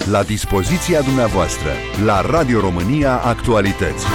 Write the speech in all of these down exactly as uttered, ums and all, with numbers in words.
La dispoziția dumneavoastră, la Radio România Actualități.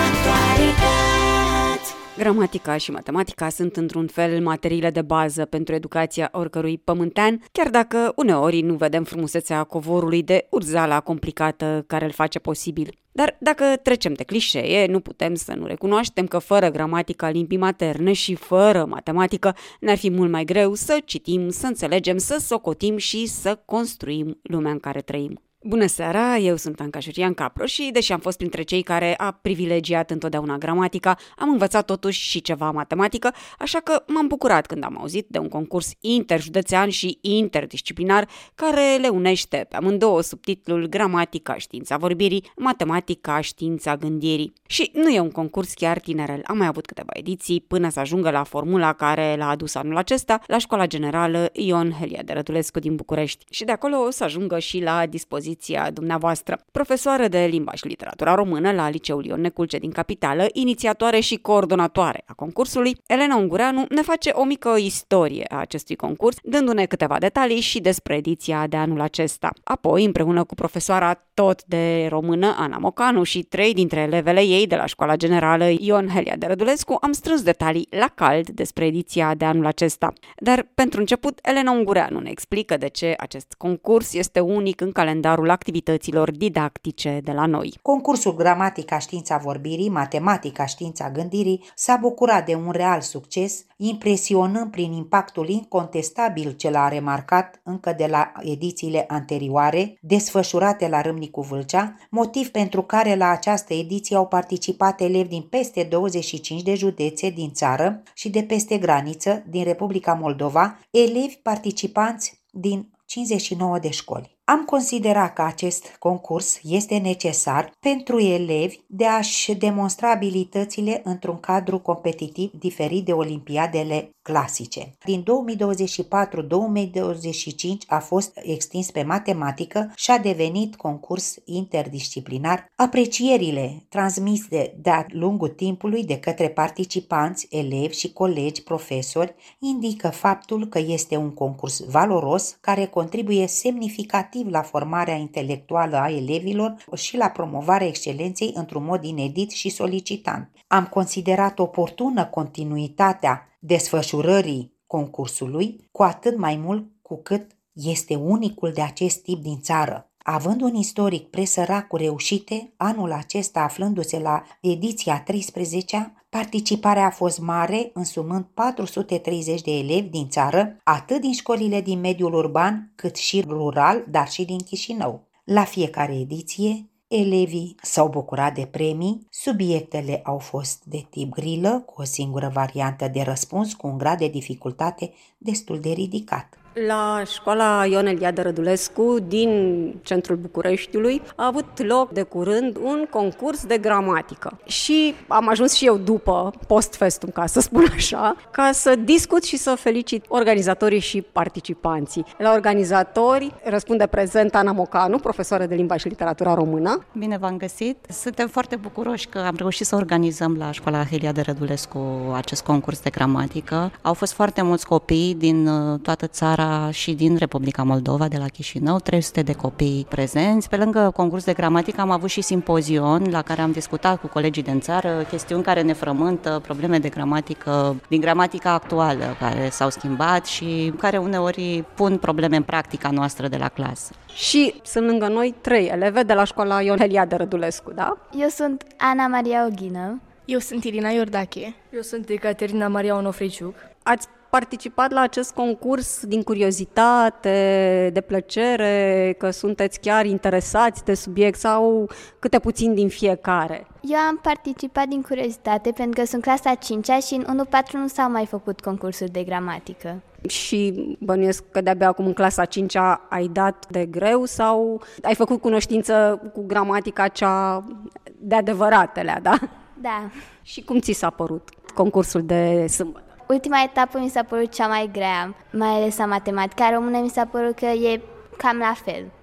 Gramatica și matematica sunt într-un fel materiile de bază pentru educația oricărui pământean, chiar dacă uneori nu vedem frumusețea covorului de urzala complicată care îl face posibil. Dar dacă trecem de clișee, nu putem să nu recunoaștem că fără gramatica limbii materne și fără matematică ne-ar fi mult mai greu să citim, să înțelegem, să socotim și să construim lumea în care trăim. Bună seara, eu sunt Anca Șurian Capro și, deși am fost printre cei care a privilegiat întotdeauna gramatica, am învățat totuși și ceva matematică, așa că m-am bucurat când am auzit de un concurs interjudețean și interdisciplinar care le unește pe amândouă sub titlul Gramatica, știința vorbirii, matematica, știința gândirii. Și nu e un concurs chiar tinerel, am mai avut câteva ediții până să ajungă la formula care l-a adus anul acesta la Școala Generală Ion Heliade Rădulescu din București. Și de acolo o să ajungă și la dispoziție dumneavoastră. Profesoară de limba și literatura română la Liceul Ion Neculce din Capitală, inițiatoare și coordonatoare a concursului, Elena Ungureanu ne face o mică istorie a acestui concurs, dându-ne câteva detalii și despre ediția de anul acesta. Apoi, împreună cu profesoara tot de română, Ana Mocanu, și trei dintre elevele ei de la Școala Generală Ion Heliade Rădulescu, am strâns detalii la cald despre ediția de anul acesta. Dar, pentru început, Elena Ungureanu ne explică de ce acest concurs este unic în calendarul activităților didactice de la noi. Concursul Gramatica Știința Vorbirii, Matematica Știința Gândirii s-a bucurat de un real succes, impresionând prin impactul incontestabil ce l-a remarcat încă de la edițiile anterioare, desfășurate la Râmnicu Vâlcea, motiv pentru care la această ediție au participat elevi din peste douăzeci și cinci de județe din țară și de peste graniță din Republica Moldova, elevi participanți din cincizeci și nouă de școli. Am considerat că acest concurs este necesar pentru elevi de a-și demonstra abilitățile într-un cadru competitiv diferit de olimpiadele clasice. Din două mii douăzeci și patru două mii douăzeci și cinci a fost extins pe matematică și a devenit concurs interdisciplinar. Aprecierile transmise de-a lungul timpului de către participanți, elevi și colegi profesori indică faptul că este un concurs valoros care contribuie semnificativ la formarea intelectuală a elevilor și la promovarea excelenței într-un mod inedit și solicitant. Am considerat oportună continuitatea desfășurării concursului, cu atât mai mult cu cât este unicul de acest tip din țară. Având un istoric presărat cu reușite, anul acesta aflându-se la ediția a treisprezecea, participarea a fost mare, însumând patru sute treizeci de elevi din țară, atât din școlile din mediul urban, cât și rural, dar și din Chișinău. La fiecare ediție, elevii s-au bucurat de premii, subiectele au fost de tip grilă, cu o singură variantă de răspuns, cu un grad de dificultate destul de ridicat. La Școala Ion Heliade Rădulescu din centrul Bucureștiului a avut loc de curând un concurs de gramatică și am ajuns și eu după, post-festum, ca să spun așa, ca să discut și să felicit organizatorii și participanții. La organizatori răspunde prezent Ana Mocanu, profesoară de limba și literatura română. Bine v-am găsit! Suntem foarte bucuroși că am reușit să organizăm la Școala Heliade Rădulescu acest concurs de gramatică. Au fost foarte mulți copii din toată țara și din Republica Moldova, de la Chișinău, trei sute de copii prezenți. Pe lângă concurs de gramatică am avut și simpozion la care am discutat cu colegii din țară chestiuni care ne frământă, probleme de gramatică, din gramatica actuală, care s-au schimbat și care uneori pun probleme în practica noastră de la clasă. Și sunt lângă noi trei eleve de la Școala Ion Heliade Rădulescu, da? Eu sunt Ana Maria Oghină. Eu sunt Irina Iordache. Eu sunt Ecaterina Maria Onofriciuc. Ați participat la acest concurs din curiozitate, de plăcere, că sunteți chiar interesați de subiect sau câte puțin din fiecare? Eu am participat din curiozitate pentru că sunt clasa a cincea și în unu patru nu s-au mai făcut concursuri de gramatică. Și bănuiesc că de-abia acum în clasa a cincea ai dat de greu sau ai făcut cunoștință cu gramatica cea de adevăratele, da? Da. Și cum ți s-a părut concursul de sâmbătă? Ultima etapă mi s-a părut cea mai grea, mai ales la matematică. Română mi s-a părut că e cam la fel.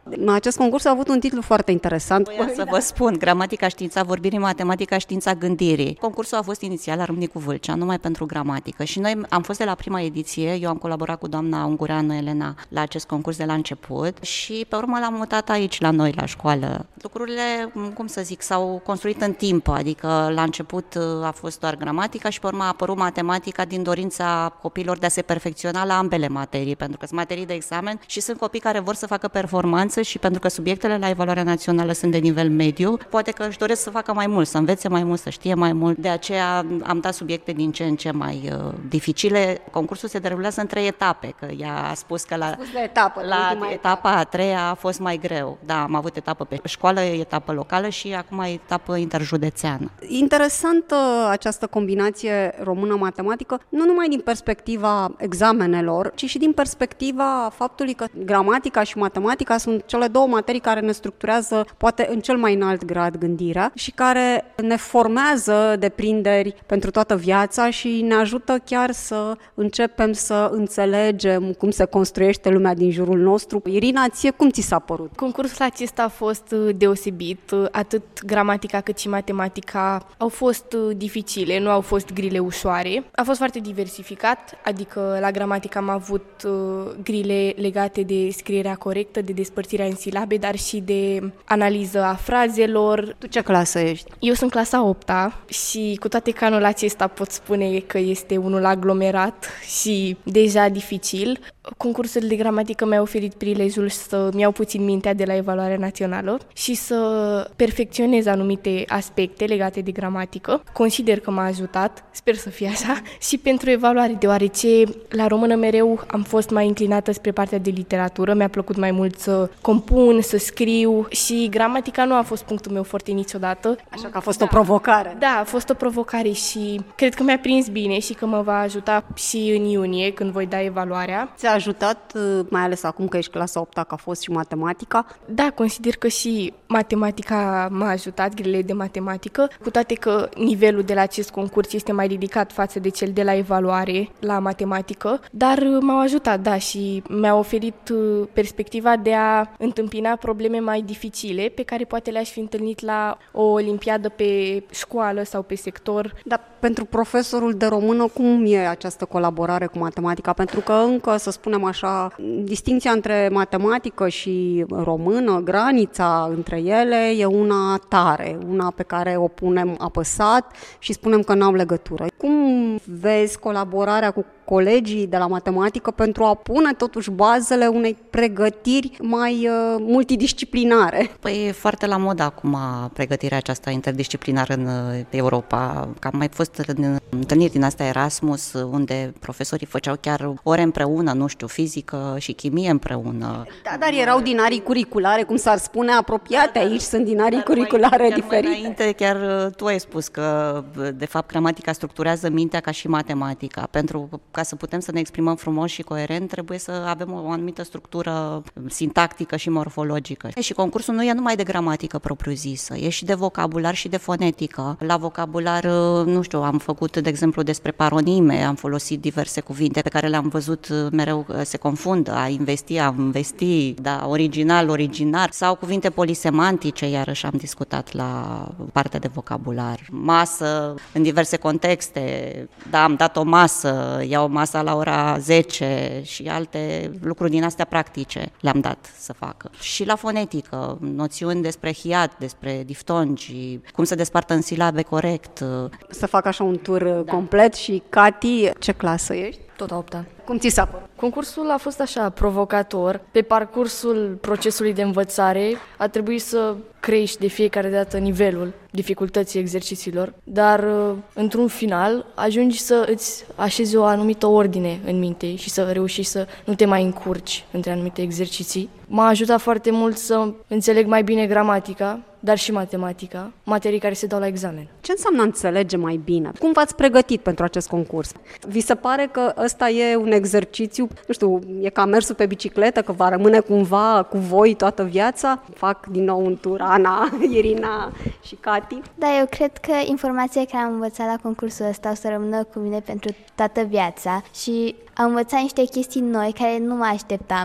Acest concurs a avut un titlu foarte interesant. Voiam să vă spun, gramatica, știința vorbirii, matematica, știința gândirii. Concursul a fost inițial la Râmnicu Vâlcea, numai pentru gramatică și noi am fost de la prima ediție, eu am colaborat cu doamna Ungureanu Elena la acest concurs de la început și pe urmă l-am mutat aici la noi, la școală. Lucrurile, cum să zic, s-au construit în timp, adică la început a fost doar gramatica și pe urmă a apărut matematica din dorința copiilor de a se perfecționa la ambele materii, pentru că sunt materii de examen și sunt copii care vor să facă performanță și pentru că subiectele la evaluarea națională sunt de nivel mediu, poate că își doresc să facă mai mult, să învețe mai mult, să știe mai mult. De aceea am dat subiecte din ce în ce mai uh, dificile. Concursul se derulează în trei etape, că ea a spus că la, spus de etapă, la etapa a treia a fost mai greu. Da, am avut etapă pe școală, etapă locală și acum etapă interjudețeană. Interesantă această combinație română-matematică, nu numai din perspectiva examenelor, ci și din perspectiva faptului că gramatica și matematica sunt cele două materii care ne structurează poate în cel mai înalt grad gândirea și care ne formează deprinderi pentru toată viața și ne ajută chiar să începem să înțelegem cum se construiește lumea din jurul nostru. Irina, ție cum ți s-a părut? Concursul acesta a fost deosebit, atât gramatica cât și matematica au fost dificile, nu au fost grile ușoare. A fost foarte diversificat, adică la gramatica am avut grile legate de scrierea corectă, de despărțirea în silabe, dar și de analiză a frazelor. Tu ce clasă ești? Eu sunt clasa a opta și cu toate că anul acesta pot spune că este unul aglomerat și deja dificil, concursul de gramatică mi-a oferit prilejul să-mi iau puțin mintea de la evaluarea națională și să perfecționez anumite aspecte legate de gramatică. Consider că m-a ajutat, sper să fie așa, și pentru evaluare, deoarece la română mereu am fost mai înclinată spre partea de literatură, mi-a plăcut mai mult să compun, să scriu și gramatica nu a fost punctul meu forte niciodată. Așa că a fost da. o provocare. Da, a fost o provocare și cred că mi-a prins bine și că mă va ajuta și în iunie când voi da evaluarea. Ți-a ajutat, mai ales acum că ești clasa a opta, că a fost și matematica? Da, consider că și matematica m-a ajutat, grilele de matematică, cu toate că nivelul de la acest concurs este mai ridicat față de cel de la evaluare la matematică, dar m-au ajutat, da, și mi-a oferit perspectiva de a întâmpina probleme mai dificile pe care poate le-aș fi întâlnit la o olimpiadă pe școală sau pe sector. Dar pentru profesorul de română, cum e această colaborare cu matematica? Pentru că încă, să spunem așa, distincția între matematică și română, granița între ele e una tare, una pe care o punem apăsat și spunem că n-au legătură. Cum vezi colaborarea cu colegii de la matematică pentru a pune totuși bazele unei pregătiri mai uh, multidisciplinare? Păi e foarte la modă acum pregătirea aceasta interdisciplinară în Europa. Că am mai fost în întâlniri din astea Erasmus, unde profesorii făceau chiar ore împreună, nu știu, fizică și chimie împreună. Da, dar erau din arii curriculare, cum s-ar spune, apropiate. Aici sunt din arii curriculare mai, diferite. Mai înainte, chiar tu ai spus că, de fapt, gramatica structurează mintea ca și matematica. Pentru ca să putem să ne exprimăm frumos și coerent, trebuie să avem o anumită structură sintactică și morfologică. Și concursul nu e numai de gramatică propriu-zisă, e și de vocabular și de fonetică. La vocabular, nu știu, am făcut, de exemplu, despre paronime, am folosit diverse cuvinte pe care le-am văzut mereu se confundă, a investi, a investi, da, original, originar, sau cuvinte polisemantice, iarăși am discutat la partea de vocabular. Masă, în diverse contexte, da, am dat o masă, iau masa la ora zece și alte lucruri din astea practice le-am dat să facă. Și la fonetică, noțiuni despre hiat, despre diftongi, cum se despartă în silabe corect. Să fac așa un tur da. complet. Și Cati, ce clasă ești? Tot a opta. Cum ți s-a părut? Concursul a fost așa, provocator. Pe parcursul procesului de învățare a trebuit să crești de fiecare dată nivelul dificultății exercițiilor, dar într-un final ajungi să îți așezi o anumită ordine în minte și să reușești să nu te mai încurci între anumite exerciții. M-a ajutat foarte mult să înțeleg mai bine gramatica, dar și matematica, materii care se dau la examen. Ce înseamnă înțelege mai bine? Cum v-ați pregătit pentru acest concurs? Vi se pare că ăsta e un exercițiu, nu știu, e ca mersul pe bicicletă, că va rămâne cumva cu voi toată viața? Fac din nou un tur Ana, Irina și Cati. Da, eu cred că informația care am învățat la concursul ăsta o să rămână cu mine pentru toată viața și am învățat niște chestii noi care nu mă așteptam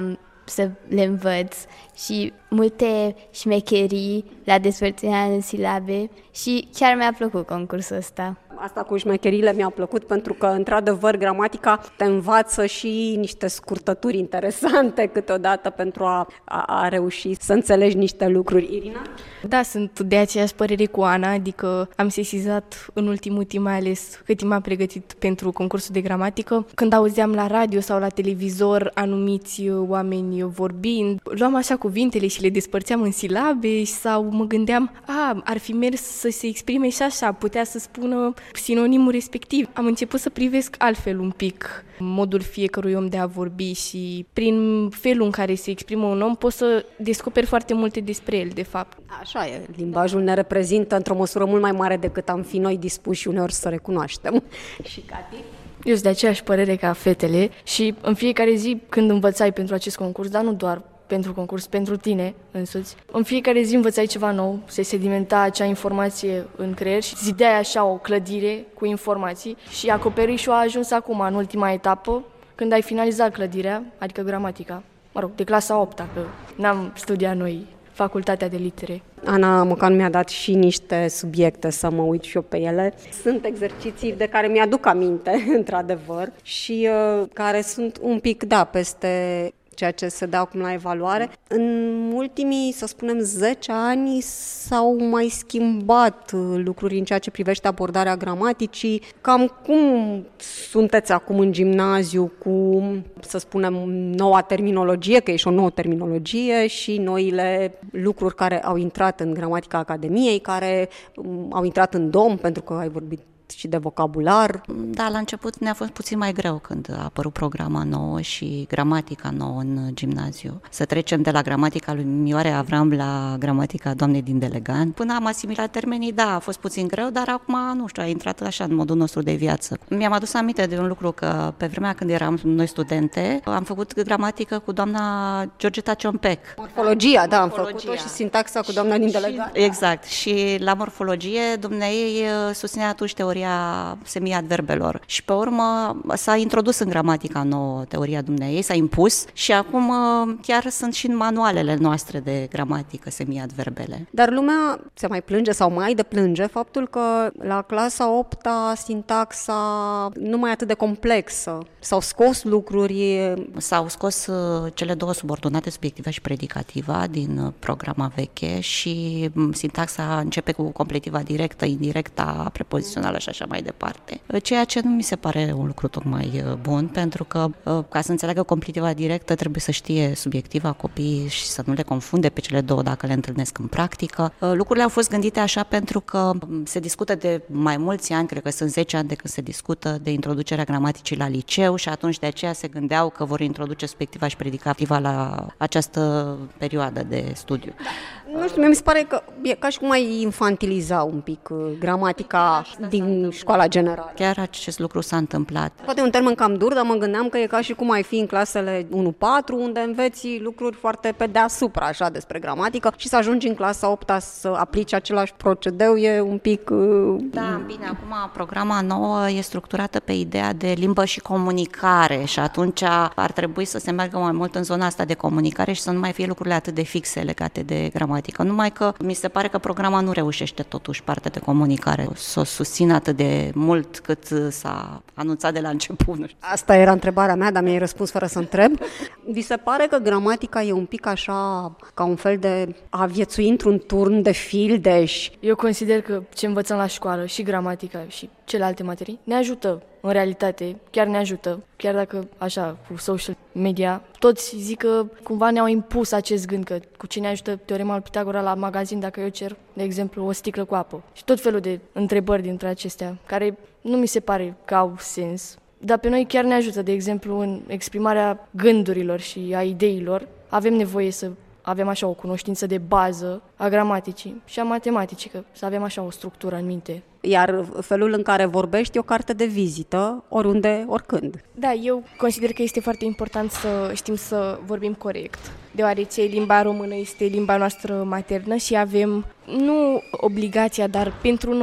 să le învăț și multe șmecherii la despărțirea în silabe și chiar mi-a plăcut concursul ăsta. Asta cu șmecherile mi-a plăcut pentru că, într-adevăr, gramatica te învață și niște scurtături interesante câteodată pentru a, a, a reuși să înțelegi niște lucruri. Irina? Da, sunt de aceeași părere cu Ana, adică am sesizat în ultimul timp, mai ales cât timp am pregătit pentru concursul de gramatică, când auzeam la radio sau la televizor anumiți oameni vorbind, luam așa cuvintele și le despărțeam în silabe sau mă gândeam, a, ar fi mers să se exprime și așa, putea să spună sinonimul respectiv. Am început să privesc altfel un pic modul fiecărui om de a vorbi și prin felul în care se exprimă un om poți să descoperi foarte multe despre el, de fapt. Așa e, limbajul ne reprezintă într-o măsură mult mai mare decât am fi noi dispuși uneori să recunoaștem. Și Cati? Eu sunt de aceeași părere ca fetele și în fiecare zi când învățai pentru acest concurs, dar nu doar pentru concurs, pentru tine însuți. În fiecare zi învățai ceva nou, se sedimenta acea informație în creier și zideai așa o clădire cu informații și acoperișul a ajuns acum, în ultima etapă, când ai finalizat clădirea, adică gramatica, mă rog, de clasa a opta, că n-am studiat noi facultatea de litere. Ana măcar mi-a dat și niște subiecte să mă uit și eu pe ele. Sunt exerciții de care mi-aduc aminte, într-adevăr, și uh, care sunt un pic, da, peste ceea ce se dă acum la evaluare. În ultimii, să spunem, zece ani s-au mai schimbat lucruri în ceea ce privește abordarea gramaticii. Cam cum sunteți acum în gimnaziu cu, să spunem, noua terminologie, că e și o nouă terminologie, și noile lucruri care au intrat în gramatica Academiei, care au intrat în dom, pentru că ai vorbit și de vocabular. Da, la început ne-a fost puțin mai greu când a apărut programa nouă și gramatica nouă în gimnaziu. Să trecem de la gramatica lui Mioare Avram la gramatica doamnei din Delegan. Până am asimilat termenii, da, a fost puțin greu, dar acum, nu știu, a intrat așa în modul nostru de viață. Mi-am adus aminte de un lucru, că pe vremea când eram noi studente, am făcut gramatică cu doamna Georgeta Ciompec. Morfologia, da, am făcut-o și sintaxa cu doamna din Delegan. Exact, și la morfologie dumneei susținea atunci teoria semiadverbelor. Și pe urmă s-a introdus în gramatica nouă teoria dumneei, s-a impus și acum chiar sunt și în manualele noastre de gramatică semiadverbele. Dar lumea se mai plânge sau mai deplânge faptul că la clasa a opta sintaxa nu mai e atât de complexă. S-au scos lucruri. S-au scos cele două subordonate, subiectiva și predicativa, din programa veche și sintaxa începe cu completiva directă, indirecta, prepozițională și așa mai departe. Ceea ce nu mi se pare un lucru tocmai bun, pentru că ca să înțeleagă completiva directă trebuie să știe subiectiva copiii și să nu le confunde pe cele două dacă le întâlnesc în practică. Lucrurile au fost gândite așa pentru că se discută de mai mulți ani, cred că sunt zece ani de când se discută de introducerea gramaticii la liceu și atunci de aceea se gândeau că vor introduce subiectiva și predicativa la această perioadă de studiu. Nu știu, mi se pare că e ca și cum ai infantiliza un pic gramatica din școala generală. Chiar acest lucru s-a întâmplat. Poate e un termen cam dur, dar mă gândeam că e ca și cum ai fi în clasele unu patru, unde înveți lucruri foarte pe deasupra, așa, despre gramatică, și să ajungi în clasa a opta să aplici același procedeu e un pic... Da, bine, acum programa nouă e structurată pe ideea de limbă și comunicare și atunci ar trebui să se meargă mai mult în zona asta de comunicare și să nu mai fie lucrurile atât de fixe legate de gramatică. Numai că mi se pare că programa nu reușește totuși partea de comunicare, să o susțină atât de mult cât s-a anunțat de la început. Nu știu. Asta era întrebarea mea, dar mi-ai răspuns fără să întreb. Vi se pare că gramatica e un pic așa ca un fel de a viețui într-un turn de fildeș? Eu consider că ce învățăm la școală, și gramatica și celelalte materii, ne ajută. În realitate, chiar ne ajută. Chiar dacă, așa, cu social media, toți zic că cumva ne-au impus acest gând, că cu ce ne ajută teorema lui Pitagora la magazin dacă eu cer, de exemplu, o sticlă cu apă. Și tot felul de întrebări dintre acestea, care nu mi se pare că au sens, dar pe noi chiar ne ajută, de exemplu, în exprimarea gândurilor și a ideilor. Avem nevoie să avem așa o cunoștință de bază a gramaticii și a matematicii, că să avem așa o structură în minte. Iar felul în care vorbești e o carte de vizită, oriunde, oricând. Da, eu consider că este foarte important să știm să vorbim corect, deoarece limba română este limba noastră maternă și avem, nu obligația, dar pentru noi,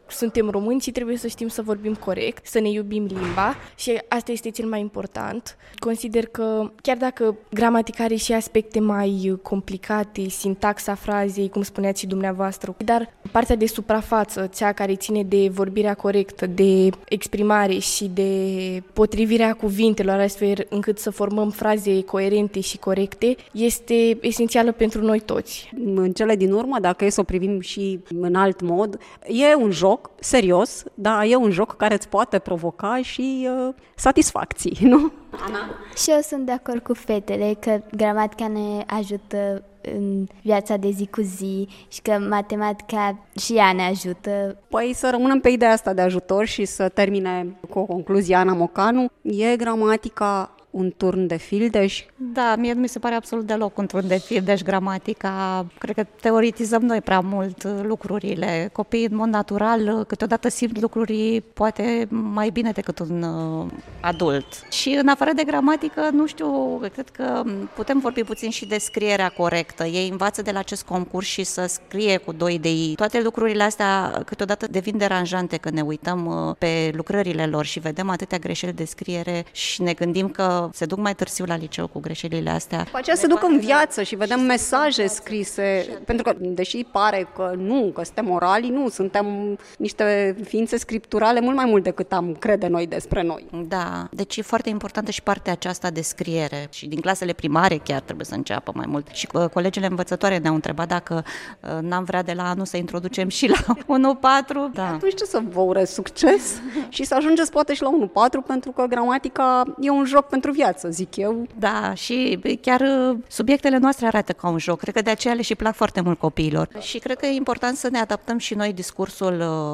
suntem români și trebuie să știm să vorbim corect, să ne iubim limba și asta este cel mai important. Consider că chiar dacă gramatica are și aspecte mai complicate, sintaxa frazei, cum spuneați și dumneavoastră, dar partea de suprafață, cea care ține de vorbirea corectă, de exprimare și de potrivirea cuvintelor, astfel încât să formăm fraze coerente și corecte, este esențială pentru noi toți. În cele din urmă, dacă e să o privim și în alt mod, e un joc serios, dar e un joc care îți poate provoca și uh, satisfacții, nu? Ana? Și eu sunt de acord cu fetele că gramatica ne ajută în viața de zi cu zi și că matematica și ea ne ajută. Păi să rămânem pe ideea asta de ajutor și să termine cu o concluzie Ana Mocanu. E gramatica un turn de fildeș? Da, mie mi se pare absolut deloc un turn de fildeș gramatica. Cred că teoretizăm noi prea mult lucrurile. Copiii, în mod natural, câteodată simt lucruri poate mai bine decât un uh, adult. Și în afară de gramatică, nu știu, cred că putem vorbi puțin și de scrierea corectă. Ei învață de la acest concurs și să scrie cu doi de i. Toate lucrurile astea câteodată devin deranjante când ne uităm uh, pe lucrările lor și vedem atâtea greșeli de scriere și ne gândim că se duc mai târziu la liceu cu greșelile astea. După aceea se duc în viață și vedem mesaje scrise, pentru că, deși pare că nu, că suntem orali, nu, suntem niște ființe scripturale mult mai mult decât am crede noi despre noi. Da, deci e foarte importantă și partea aceasta de scriere și din clasele primare chiar trebuie să înceapă mai mult. Și colegele învățătoare ne-au întrebat dacă n-am vrea de la anul să introducem și la unu patru. Da. Atunci ce să vă urez succes și să ajungeți poate și la unu patru, pentru că gramatica e un joc pentru viață, zic eu. Da, și chiar subiectele noastre arată ca un joc. Cred că de aceea le și plac foarte mult copiilor. Și cred că e important să ne adaptăm și noi discursul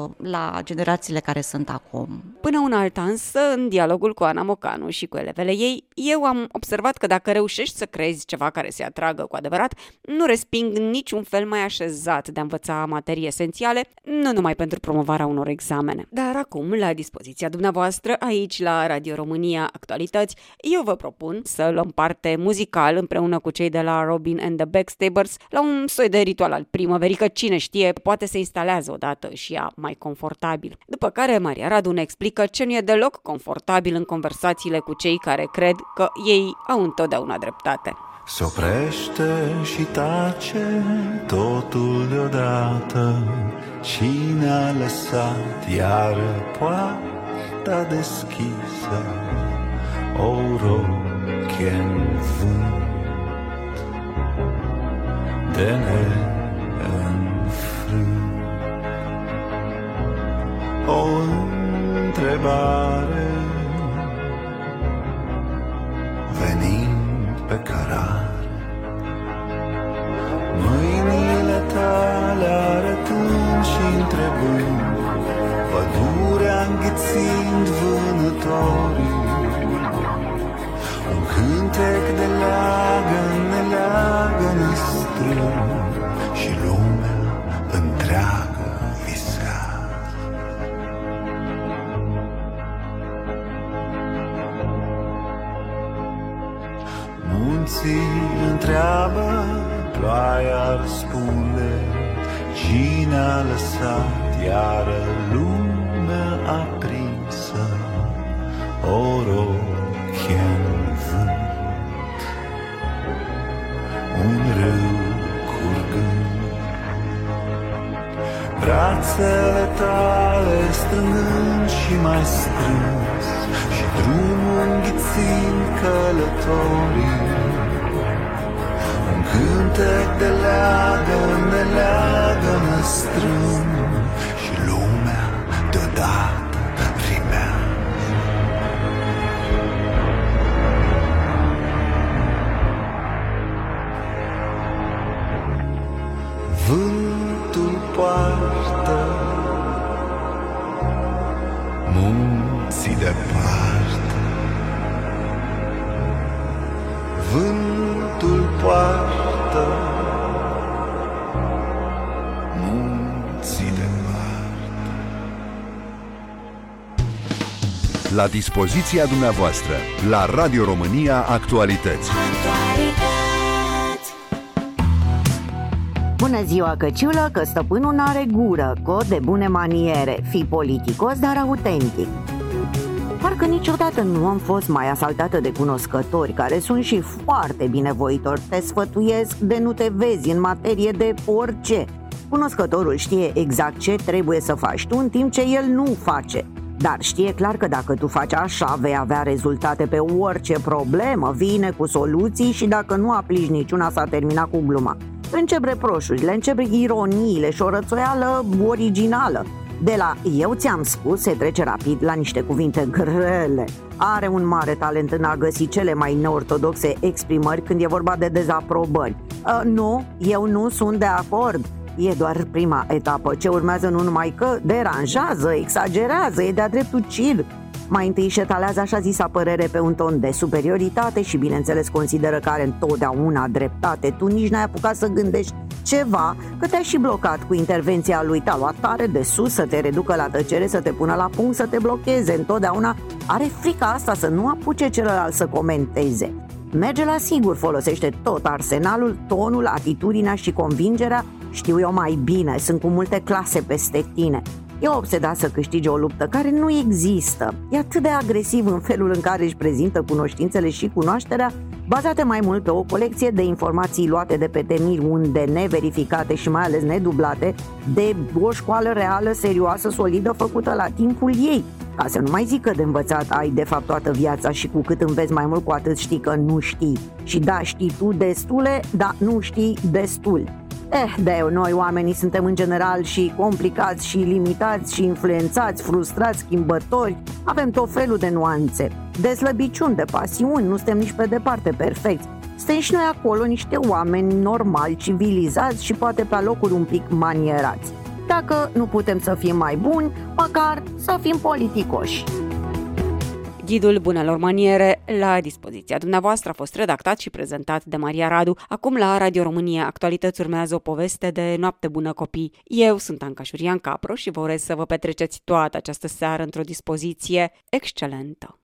la generațiile care sunt acum. Până una alta însă, în dialogul cu Ana Mocanu și cu elevele ei, eu am observat că dacă reușești să creezi ceva care se atragă cu adevărat, nu resping niciun fel mai așezat de a învăța materii esențiale, nu numai pentru promovarea unor examene. Dar acum, la dispoziția dumneavoastră, aici la Radio România Actualități, eu vă propun să luăm parte muzical împreună cu cei de la Robin and the Backstabbers la un soi de ritual al primăverii, că cine știe, poate se instalează odată și ea mai confortabil. După care Maria Radu ne explică ce nu e deloc confortabil în conversațiile cu cei care cred că ei au întotdeauna dreptate. S-oprește și tace totul deodată. Cine a lăsat iară poarta deschisă? O roche în vânt de neînfrânt. O întrebare venind pe cărar, mâinile tale arătând și întrebând, pădurea înghițind vânătorii. Un cântec de leagăn ne leagă, ne strâng și lumea întreagă visat. Munții întreabă, ploaia răspunde, cine a lăsat iară lumea aprinsă? O rochie în vânt, un râu curgând, brațele tale strângând și mai strâns și drumul înghițind călătorii. Un cântec de leagăn ne leagă, ne strâng și lumea deodată rimează. Vântul poartă munții departe. Vântul poartă munții departe. La dispoziția dumneavoastră, la Radio România Actualități. Bună ziua, căciulă, că stăpânul n-are gură. Cod de bune maniere. Fii politicos, dar autentic. Parcă niciodată nu am fost mai asaltată de cunoscători, care sunt și foarte binevoitori. Te sfătuiesc de nu te vezi în materie de orice. Cunoscătorul știe exact ce trebuie să faci tu, în timp ce el nu face. Dar știe clar că dacă tu faci așa, vei avea rezultate pe orice problemă. Vine cu soluții și dacă nu aplici niciuna, s-a terminat cu gluma. Încep reproșurile, încep ironiile și o rățoială originală. De la eu ți-am spus se trece rapid la niște cuvinte grele. Are un mare talent în a găsi cele mai neortodoxe exprimări când e vorba de dezaprobări. uh, Nu, eu nu sunt de acord. E doar prima etapă. Ce urmează nu numai că deranjează, exagerează, e de-a dreptul circ. Mai întâi își etalează așa zisa părere pe un ton de superioritate și bineînțeles consideră că are întotdeauna dreptate. Tu nici n-ai apucat să gândești ceva, că te-ai și blocat cu intervenția lui. Te-a luat tare de sus să te reducă la tăcere, să te pună la punct, să te blocheze. Întotdeauna are frica asta să nu apuce celălalt să comenteze. Merge la sigur, folosește tot arsenalul, tonul, atitudinea și convingerea. Știu eu mai bine, sunt cu multe clase peste tine. E obsedat să câștige o luptă care nu există. E atât de agresiv în felul în care își prezintă cunoștințele și cunoașterea, bazate mai mult pe o colecție de informații luate de pe temiri unde neverificate și mai ales nedublate, de o școală reală, serioasă, solidă, făcută la timpul ei. Ca să nu mai zic că de învățat ai de fapt toată viața și cu cât înveți mai mult, cu atât știi că nu știi. Și da, știi tu destule, dar nu știi destul. Eh, de noi oamenii suntem în general și complicați și limitați și influențați, frustrați, schimbători. Avem tot felul de nuanțe, de slăbiciuni, de pasiuni, nu suntem nici pe departe perfecți. Suntem și noi acolo niște oameni normali, civilizați și poate pe locuri un pic manierați. Dacă nu putem să fim mai buni, măcar să fim politicoși. Ghidul bunelor maniere la dispoziția dumneavoastră a fost redactat și prezentat de Maria Radu. Acum la Radio România Actualități urmează o poveste de noapte bună copii. Eu sunt Anca Șurian Capro și vă urez să vă petreceți toată această seară într-o dispoziție excelentă.